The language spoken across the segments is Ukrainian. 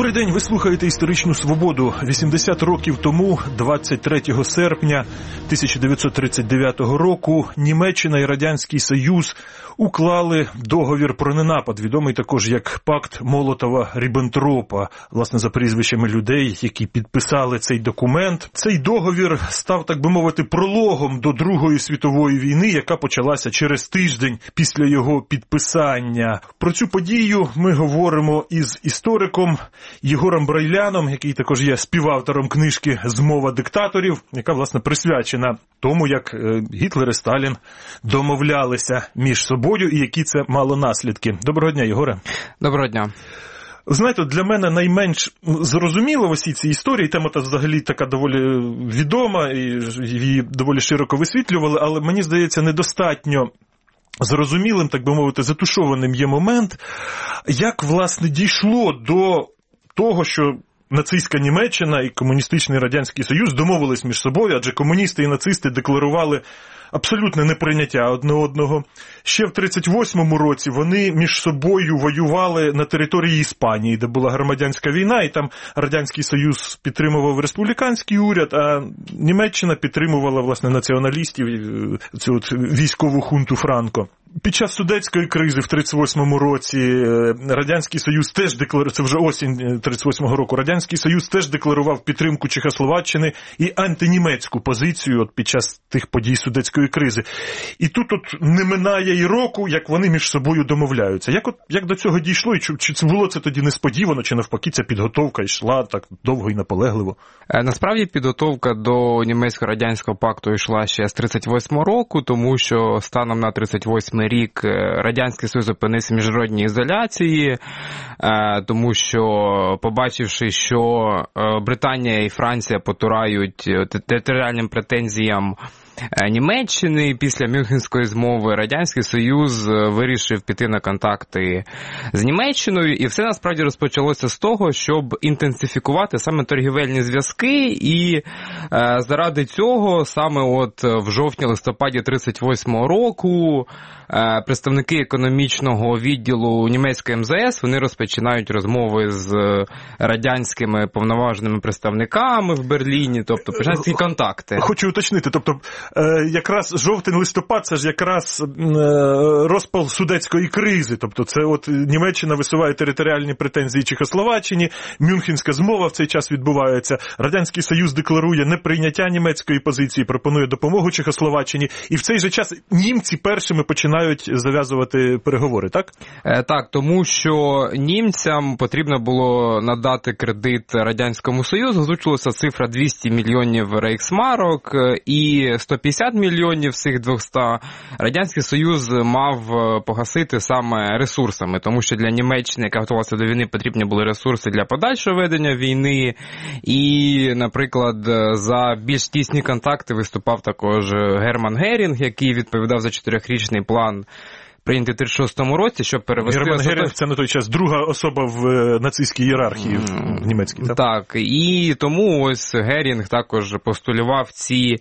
Добрий день, ви слухаєте «Історичну свободу». 80 років тому, 23 серпня 1939 року, Німеччина і Радянський Союз уклали договір про ненапад, відомий також як Пакт Молотова-Ріббентропа, власне, за прізвищами людей, які підписали цей документ. Цей договір став, так би мовити, прологом до Другої світової війни, яка почалася через тиждень після його підписання. Про цю подію ми говоримо із істориком Єгором Брайляном, який також є співавтором книжки «Змова диктаторів», яка, власне, присвячена тому, як Гітлер і Сталін домовлялися між собою і які це мало наслідки. Доброго дня, Єгоре. Доброго дня. Знаєте, для мене найменш зрозуміло в усій цій історії, тема взагалі така доволі відома, і її доволі широко висвітлювали, але мені здається недостатньо зрозумілим, так би мовити, затушованим є момент, як, власне, дійшло до того, що нацистська Німеччина і комуністичний Радянський Союз домовились між собою, адже комуністи і нацисти декларували абсолютне неприйняття одне одного. Ще в 1938 році вони між собою воювали на території Іспанії, де була громадянська війна, і там Радянський Союз підтримував республіканський уряд, а Німеччина підтримувала, власне, націоналістів, цю військову хунту Франко. Під час Судетської кризи в 1938 році Радянський Союз теж декларував, це вже осінь 1938 року, Радянський Союз теж декларував підтримку Чехословаччини і антинімецьку позицію під час тих подій Судетської кризи. І тут не минає і року, як вони між собою домовляються. Як до цього дійшло, і чи це було це тоді несподівано, чи навпаки ця підготовка йшла так довго і наполегливо? Насправді підготовка до німецько-радянського пакту йшла ще з 1938 року, тому що станом на 1938 рік Радянський Союз опинився в міжнародній ізоляції, тому що, побачивши, що Британія і Франція потурають територіальним претензіям Німеччини, після Мюнхенської змови Радянський Союз вирішив піти на контакти з Німеччиною, і все насправді розпочалося з того, щоб інтенсифікувати саме торгівельні зв'язки, і заради цього саме в жовтні-листопаді 1938 року представники економічного відділу німецької МЗС, вони розпочинають розмови з радянськими повноваженими представниками в Берліні, тобто починаються ці контакти. Хочу уточнити, тобто якраз жовтень-листопад, це ж якраз розпал Судетської кризи, тобто це Німеччина висуває територіальні претензії Чехословаччині, Мюнхенська змова в цей час відбувається, Радянський Союз декларує неприйняття німецької позиції, пропонує допомогу Чехословаччині, і в цей же час німці першими починають зав'язувати переговори, так? Так, тому що німцям потрібно було надати кредит Радянському Союзу, озвучилася цифра 200 мільйонів рейхсмарок і 150 мільйонів з цих 200 Радянський Союз мав погасити саме ресурсами, тому що для Німеччини, яка готувалася до війни, потрібні були ресурси для подальшого ведення війни, і, наприклад, за більш тісні контакти виступав також Герман Герінг, який відповідав за 4-річний план, прийнятий в 1936 році, щоб перевести... Герман Герінг – це на той час друга особа в нацистській ієрархії в німецькій. Так, і тому ось Герінг також постулював ці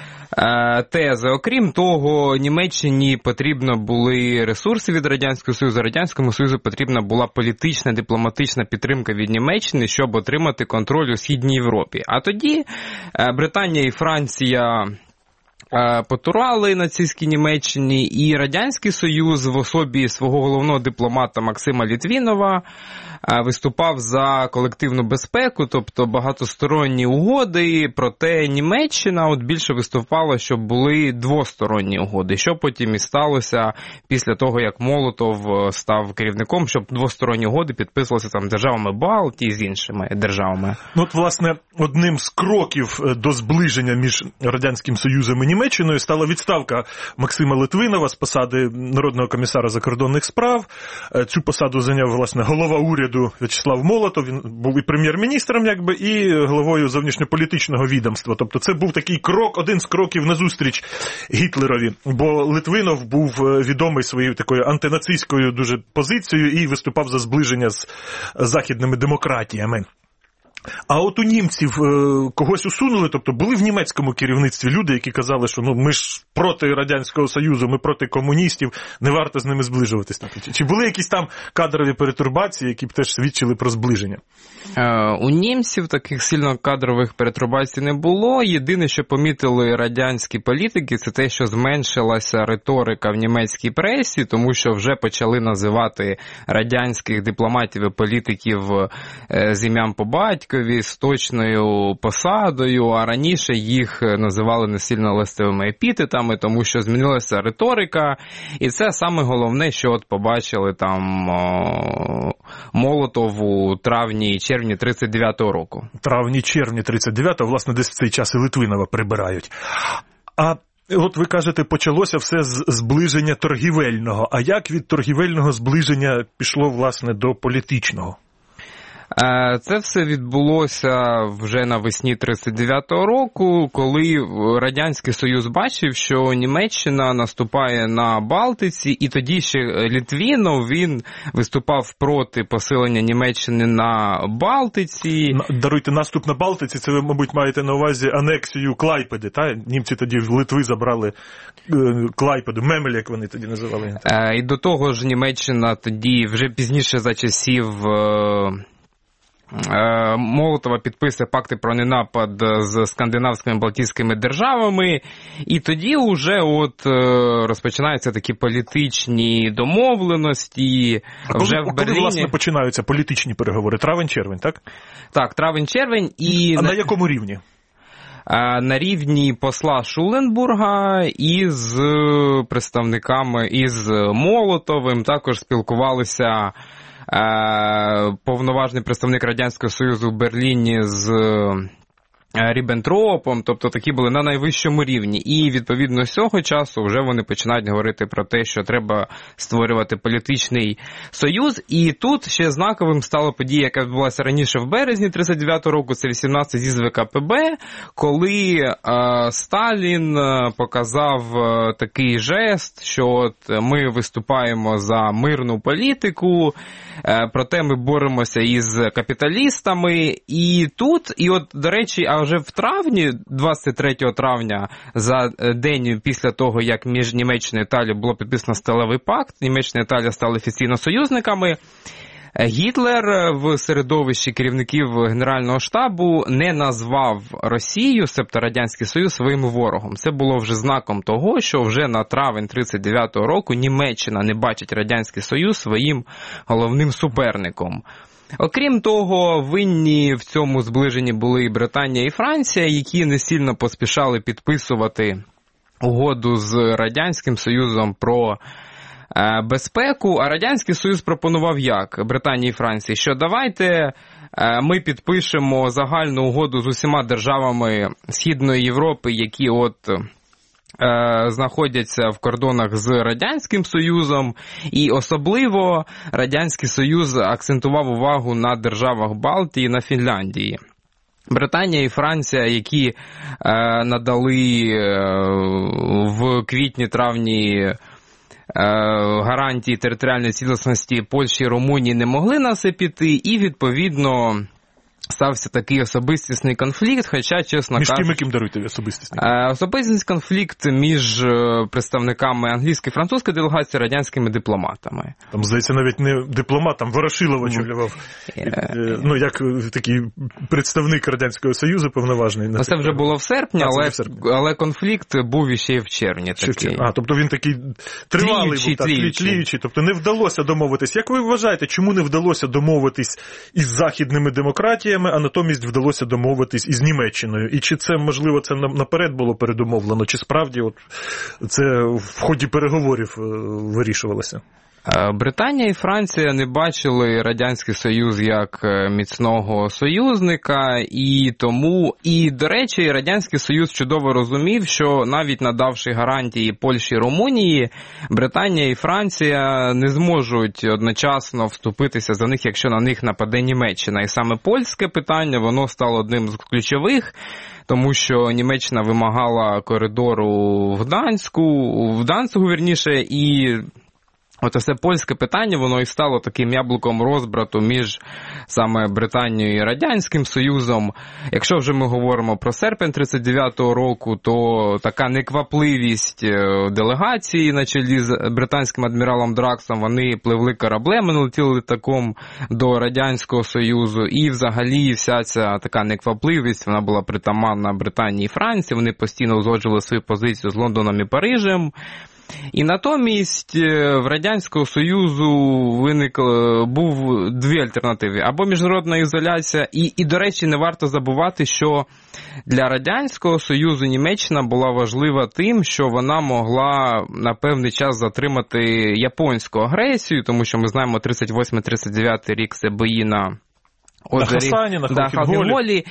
тези. Окрім того, Німеччині потрібно були ресурси від Радянського Союзу, Радянському Союзу потрібна була політична, дипломатична підтримка від Німеччини, щоб отримати контроль у Східній Європі. А тоді Британія і Франція потурали нацистській Німеччині, і Радянський Союз в особі свого головного дипломата Максима Літвінова виступав за колективну безпеку, тобто багатосторонні угоди, проте Німеччина більше виступала, щоб були двосторонні угоди, що потім і сталося після того, як Молотов став керівником, щоб двосторонні угоди підписувалися там державами Балтії з іншими державами. Власне, одним з кроків до зближення між Радянським Союзом і Німеччиною стала відставка Максима Литвинова з посади Народного комісара закордонних справ. Цю посаду зайняв, власне, голова уряду В'ячеслав Молотов. Він був і прем'єр-міністром, і головою зовнішньополітичного відомства. Тобто це був такий крок, один з кроків назустріч Гітлерові. Бо Литвинов був відомий своєю такою антинацистською дуже позицією і виступав за зближення з західними демократіями. А от у німців когось усунули, тобто були в німецькому керівництві люди, які казали, що ми ж проти Радянського Союзу, ми проти комуністів, не варто з ними зближуватись. Чи були якісь там кадрові перетурбації, які б теж свідчили про зближення? У німців таких сильно кадрових перетурбацій не було. Єдине, що помітили радянські політики, це те, що зменшилася риторика в німецькій пресі, тому що вже почали називати радянських дипломатів і політиків з ім'ям по батькові, з точною посадою, а раніше їх називали не сильно лестивими епітетами, тому що змінилася риторика, і це саме головне, що от побачили там Молотов у травні-червні 39-го року. Травні-червні 39-го, власне, десь в цей час і Литвинова прибирають. А от ви кажете, почалося все з зближення торгівельного. А як від торгівельного зближення пішло, власне, до політичного? Це все відбулося вже навесні 39-го року, коли Радянський Союз бачив, що Німеччина наступає на Балтиці, і тоді ще Літвінов, він виступав проти посилення Німеччини на Балтиці. Даруйте, наступ на Балтиці, це ви, мабуть, маєте на увазі анексію Клайпеди, та? Німці тоді в Литви забрали Клайпеду, Мемель, як вони тоді називали. І до того ж Німеччина тоді вже пізніше за часів Молотова підписує пакти про ненапад з скандинавськими балтійськими державами, і тоді вже розпочинаються такі політичні домовленості. А коли, власне, починаються політичні переговори? Травень-червень, так? Так, травень-червень. А на якому рівні? На рівні посла Шуленбурга із представниками, із Молотовим, також спілкувалися повноважний представник Радянського Союзу в Берліні з Ріббентропом, тобто такі були на найвищому рівні. І, відповідно, з цього часу вже вони починають говорити про те, що треба створювати політичний союз. І тут ще знаковим стала подія, яка відбулася раніше в березні 39-го року, це 18 з'їзд ВКПБ, коли Сталін показав такий жест, що от ми виступаємо за мирну політику, проте ми боремося із капіталістами. І тут, до речі, а вже в травні, 23 травня, за день після того, як між Німеччиною і Італією було підписано Сталевий пакт, Німеччина і Італія стали офіційно союзниками, Гітлер в середовищі керівників Генерального штабу не назвав Росію, себто Радянський Союз, своїм ворогом. Це було вже знаком того, що вже на травень 39-го року Німеччина не бачить Радянський Союз своїм головним суперником. Окрім того, винні в цьому зближенні були і Британія, і Франція, які не сильно поспішали підписувати угоду з Радянським Союзом про безпеку, а Радянський Союз пропонував як Британії і Франції, що давайте ми підпишемо загальну угоду з усіма державами Східної Європи, які знаходяться в кордонах з Радянським Союзом, і особливо Радянський Союз акцентував увагу на державах Балтії, на Фінляндії. Британія і Франція, які надали в квітні-травні гарантії територіальної цілісності Польщі і Румунії, не могли на це піти, і, відповідно, стався такий особистісний конфлікт, хоча, чесно кажучи... Між ким даруйте особистісний? Особистісний конфлікт між представниками англійської і французької делегації і радянськими дипломатами. Там, здається, навіть не дипломат, там Ворошилов очолював, як такий представник Радянського Союзу повноважний. Це вже було в серпні, але конфлікт був іще і в червні. Тобто він такий тривалий був, тліючий. Тобто не вдалося домовитись. Як ви вважаєте, чому не вдалося домовитись із західними демократіями, а натомість вдалося домовитись із Німеччиною? І чи це, можливо, це наперед було передумовлено, чи справді це в ході переговорів вирішувалося? Британія і Франція не бачили Радянський Союз як міцного союзника, і, до речі, Радянський Союз чудово розумів, що навіть надавши гарантії Польщі і Румунії, Британія і Франція не зможуть одночасно вступитися за них, якщо на них нападе Німеччина. І саме польське питання, воно стало одним з ключових, тому що Німеччина вимагала коридору в Данцигу, і От це польське питання, воно і стало таким яблуком розбрату між саме Британією і Радянським Союзом. Якщо вже ми говоримо про серпень 1939 року, то така неквапливість делегації на чолі з британським адміралом Драксом, вони пливли кораблем, не летіли літаком до Радянського Союзу, і взагалі вся ця така неквапливість, вона була притаманна Британії і Франції, вони постійно узгоджували свою позицію з Лондоном і Парижем. І натомість в Радянського Союзу був дві альтернативи. Або міжнародна ізоляція, і, до речі, не варто забувати, що для Радянського Союзу Німеччина була важлива тим, що вона могла на певний час затримати японську агресію, тому що ми знаємо 38-39 рік це бої на Хасані, на Холхенголі,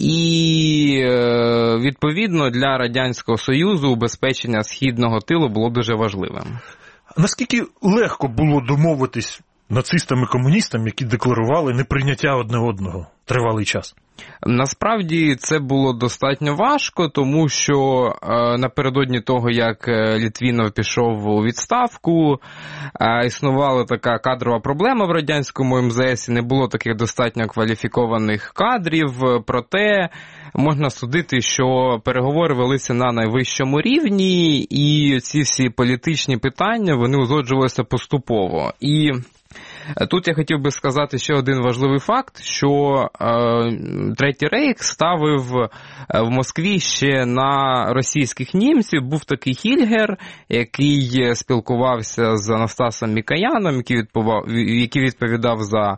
і відповідно для Радянського Союзу убезпечення східного тилу було дуже важливим. Наскільки легко було домовитись нацистам і комуністам, які декларували неприйняття одне одного тривалий час? Насправді це було достатньо важко, тому що напередодні того, як Літвінов пішов у відставку, існувала така кадрова проблема в радянському МЗС, і не було таких достатньо кваліфікованих кадрів, проте можна судити, що переговори велися на найвищому рівні, і ці всі політичні питання, вони узгоджувалися поступово. І тут я хотів би сказати ще один важливий факт, що Третій Рейх ставив в Москві ще на російських німців. Був такий Хільгер, який спілкувався з Анастасом Мікояном, який відповідав за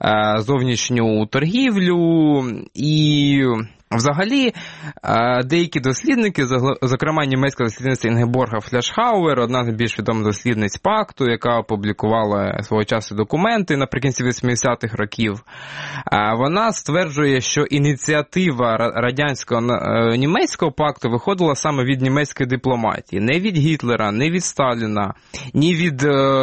зовнішню торгівлю. І взагалі, деякі дослідники, зокрема німецька дослідниця Інгеборга Фляшхауер, одна з більш відомих дослідниць пакту, яка опублікувала свого часу документи наприкінці 80-х років, вона стверджує, що ініціатива радянсько-німецького пакту виходила саме від німецької дипломатії. Не від Гітлера, не від Сталіна, ні від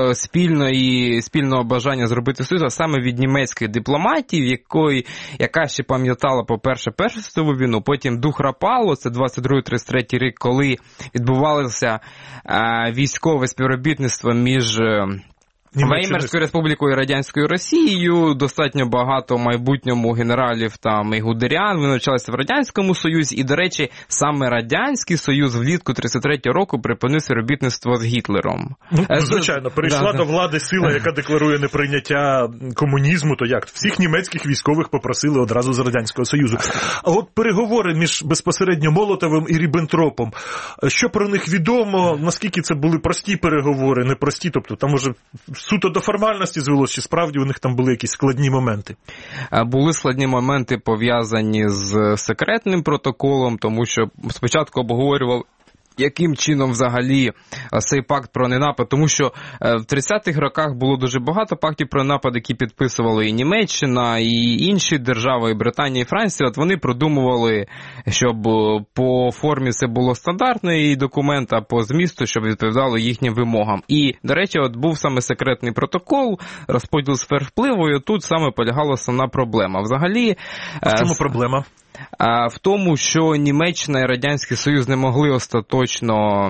спільного бажання зробити союз, а саме від німецької дипломатії, яка ще пам'ятала, по-перше, Першу світову війну, потім дух Рапалу, це 22-33 рік, коли відбувалося військове співробітництво між Веймарською республікою і Радянською Росією, достатньо багато в майбутньому генералів там і гудерян, вони навчалися в Радянському Союзі, і, до речі, саме Радянський Союз влітку 33-го року припинив співробітництво з Гітлером. Звичайно, перейшла до влади сила, яка декларує неприйняття комунізму, то як? Всіх німецьких військових попросили одразу з Радянського Союзу. А от переговори між безпосередньо Молотовим і Ріббентропом, що про них відомо, наскільки це були прості переговори, непрості, тобто там уже суто до формальності звелося, чи справді у них там були якісь складні моменти? Були складні моменти, пов'язані з секретним протоколом, тому що спочатку обговорював, яким чином взагалі цей пакт про ненапад, тому що в 30-х роках було дуже багато пактів про ненапад, які підписували і Німеччина, і інші держави, і Британія, і Франція. От вони продумували, щоб по формі це було стандартний документ, а по змісту, щоб відповідало їхнім вимогам. І, до речі, от був саме секретний протокол, розподіл сфер впливу, і тут саме полягала основна проблема. Взагалі... А в чому проблема? В тому, що Німеччина і Радянський Союз не могли остаточно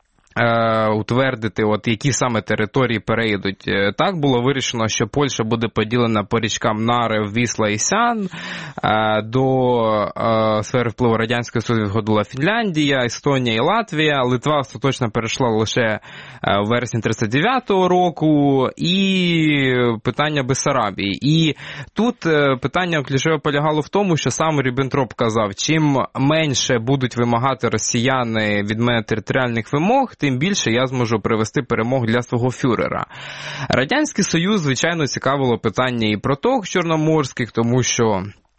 утвердити, от які саме території перейдуть. Так було вирішено, що Польща буде поділена по річкам Наре, Вісла і Сян. До сфери впливу Радянського Союзу входила Фінляндія, Естонія і Латвія. Литва остаточно перейшла лише в вересні 1939 року. І питання Бессарабії. І тут питання ключове полягало в тому, що сам Ріббентроп казав, чим менше будуть вимагати росіяни від мене територіальних вимог, тим більше я зможу привести перемог для свого фюрера. Радянський Союз, звичайно, цікавило питання і проток чорноморських, тому що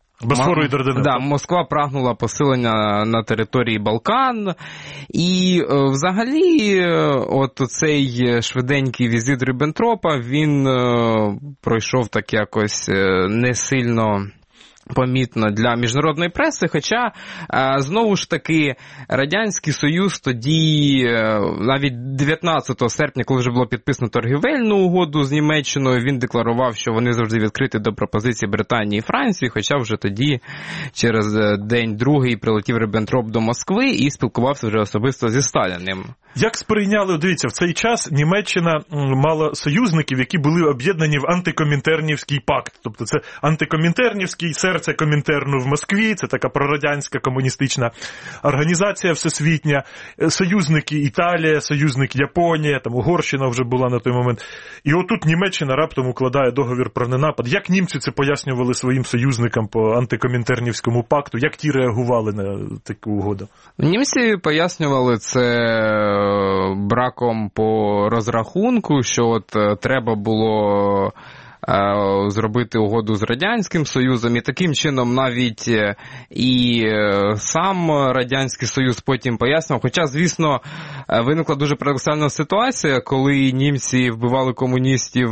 Москва прагнула посилення на території Балкан. І взагалі от цей швиденький візит Ріббентропа, він пройшов так якось не сильно помітно для міжнародної преси, хоча, знову ж таки, Радянський Союз тоді, навіть 19 серпня, коли вже було підписано торгівельну угоду з Німеччиною, він декларував, що вони завжди відкриті до пропозицій Британії і Франції, хоча вже тоді, через день-другий, прилетів Ріббентроп до Москви і спілкувався вже особисто зі Сталіним. Як сприйняли, дивіться, в цей час Німеччина мала союзників, які були об'єднані в антикомінтернівський пакт. Тобто це антикомінтернівський, серце Комінтерну в Москві, це така прорадянська комуністична організація всесвітня, союзники Італія, союзник Японія, там Угорщина вже була на той момент. І отут Німеччина раптом укладає договір про ненапад. Як німці це пояснювали своїм союзникам по антикомінтернівському пакту? Як ті реагували на таку угоду? Німці пояснювали це браком по розрахунку, що от треба було зробити угоду з Радянським Союзом, і таким чином навіть і сам Радянський Союз потім пояснював. Хоча, звісно, виникла дуже парадоксальна ситуація, коли німці вбивали комуністів,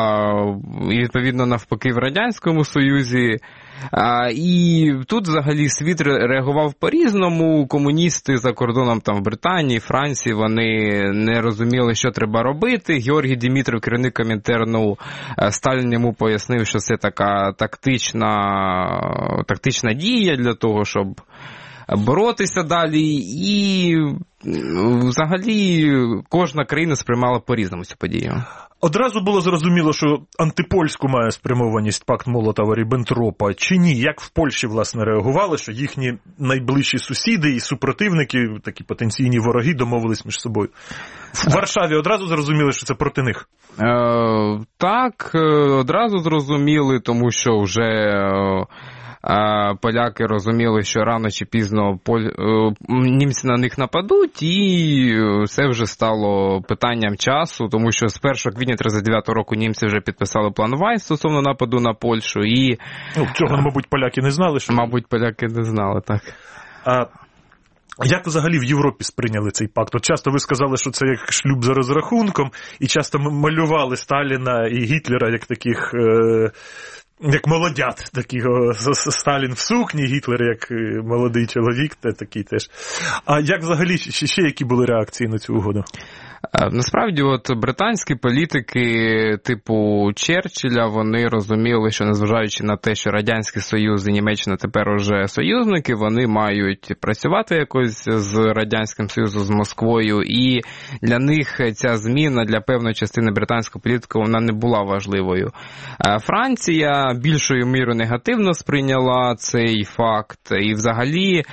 і відповідно навпаки в Радянському Союзі. І тут взагалі світ реагував по-різному. Комуністи за кордоном там в Британії, Франції, вони не розуміли, що треба робити. Георгій Дімітров, керівник Комінтерну, Сталін йому пояснив, що це така тактична дія для того, щоб боротися далі. І взагалі кожна країна сприймала по-різному цю подію. Одразу було зрозуміло, що антипольську має спрямованість пакт Молотова-Ріббентропа, чи ні? Як в Польщі, власне, реагували, що їхні найближчі сусіди і супротивники, такі потенційні вороги, домовились між собою? В Варшаві одразу зрозуміли, що це проти них? Так, одразу зрозуміли, тому що вже поляки розуміли, що рано чи пізно німці на них нападуть, і це вже стало питанням часу, тому що з 1 квітня 1939 року німці вже підписали план Вайн стосовно нападу на Польщу. І цього, мабуть, поляки не знали? Що... Мабуть, поляки не знали, так. Як взагалі в Європі сприйняли цей пакт? От часто ви сказали, що це як шлюб за розрахунком, і часто малювали Сталіна і Гітлера як таких... як молодят, такий Сталін в сукні, Гітлер як молодий чоловік, такий теж. А як взагалі, ще які були реакції на цю угоду? Насправді, от британські політики типу Черчилля, вони розуміли, що незважаючи на те, що Радянський Союз і Німеччина тепер уже союзники, вони мають працювати якось з Радянським Союзом, з Москвою, і для них ця зміна для певної частини британської політики, вона не була важливою. Франція більшою мірою негативно сприйняла цей факт, і взагалі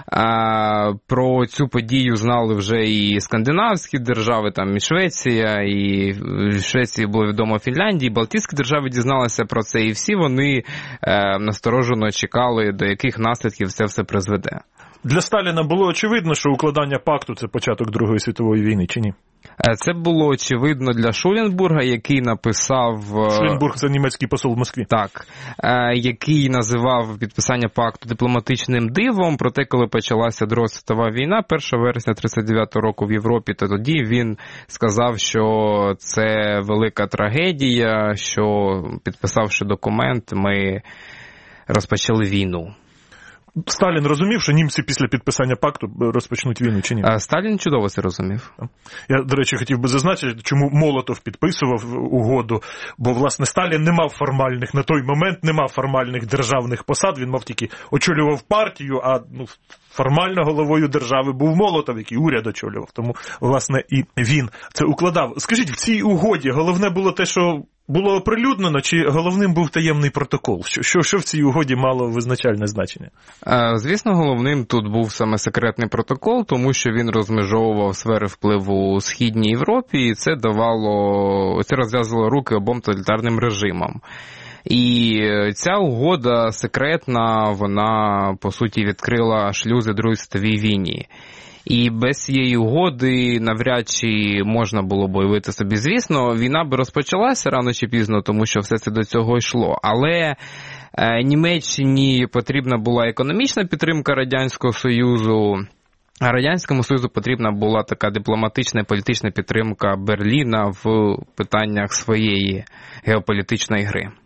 про цю подію знали вже і скандинавські держави, там і Швеція, і в Швеції було відомо Фінляндії, Балтійські держави дізналися про це, і всі вони насторожено чекали, до яких наслідків це все призведе. Для Сталіна було очевидно, що укладання пакту – це початок Другої світової війни, чи ні? Це було очевидно для Шуленбурга, який написав... Шуленбург – це німецький посол в Москві. Так. Який називав підписання пакту дипломатичним дивом. Проте, коли почалася Друга світова війна, 1 вересня 1939 року в Європі, то тоді він сказав, що це велика трагедія, що підписавши документ, ми розпочали війну. Сталін розумів, що німці після підписання пакту розпочнуть війну, чи ні? Сталін чудово це розумів. Я, до речі, хотів би зазначити, чому Молотов підписував угоду, бо, власне, Сталін не мав формальних, на той момент не мав формальних державних посад, він мав тільки очолював партію, а формально головою держави був Молотов, який уряд очолював. Тому, власне, і він це укладав. Скажіть, в цій угоді головне було те, що було оприлюднено, чи головним був таємний протокол? Що в цій угоді мало визначальне значення? Звісно, головним тут був саме секретний протокол, тому що він розмежовував сфери впливу у Східній Європі, і це розв'язувало руки обом тоталітарним режимам. І ця угода секретна, вона, по суті, відкрила шлюзи Другій світовій війні. І без цієї угоди навряд чи можна було б уявити собі. Звісно, війна би розпочалася рано чи пізно, тому що все це до цього йшло. Але Німеччині потрібна була економічна підтримка Радянського Союзу, а Радянському Союзу потрібна була така дипломатична і політична підтримка Берліна в питаннях своєї геополітичної гри.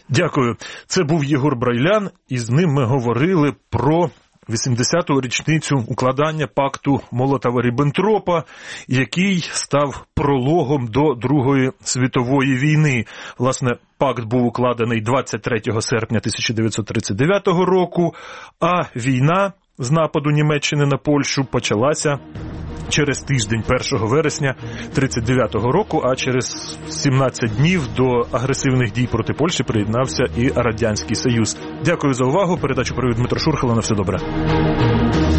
Дякую. Це був Єгор Брайлян, і з ним ми говорили про 80-ту річницю укладання пакту Молотова-Ріббентропа, який став прологом до Другої світової війни. Власне, пакт був укладений 23 серпня 1939 року, а війна з нападу Німеччини на Польщу почалася через тиждень, 1 вересня 1939 року, а через 17 днів до агресивних дій проти Польщі приєднався і Радянський Союз. Дякую за увагу. Передачу провів Дмитро Шурхало. На все добре.